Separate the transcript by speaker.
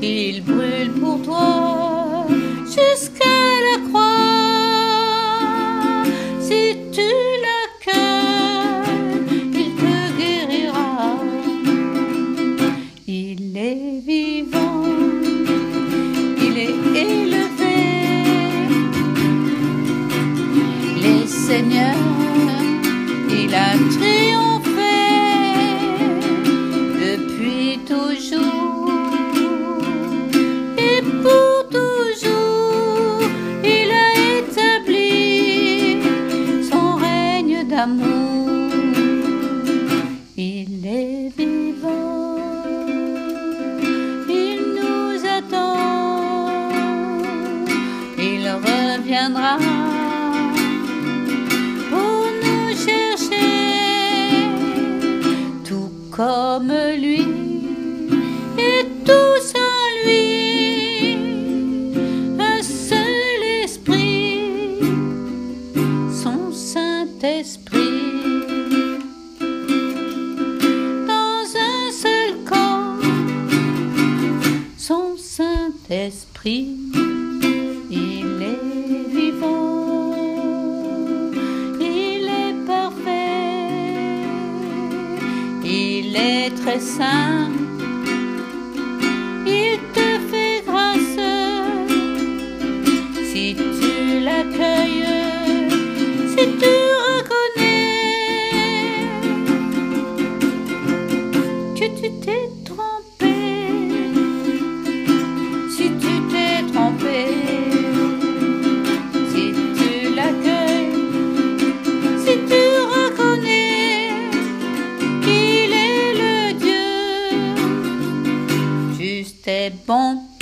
Speaker 1: il brûle pour toi jusqu'à la croix. Si tu l'accueilles, il te guérira. Il est vivant, il est élevé. Les seigneurs, il a triomphé depuis toujours. Et pour toujours, il a établi son règne d'amour. Il est vivant, il nous attend, il reviendra pour nous chercher, tout comme lui et tout sans lui. Un seul esprit, son Saint-Esprit, dans un seul corps, son Saint-Esprit. Il est vivant, il est parfait, il est très saint, il te fait grâce si tu l'accueilles, si tu reconnais que tu t'es trompé, si tu t'es trompé, si tu l'accueilles, si tu reconnais qu'il est le Dieu juste et bon.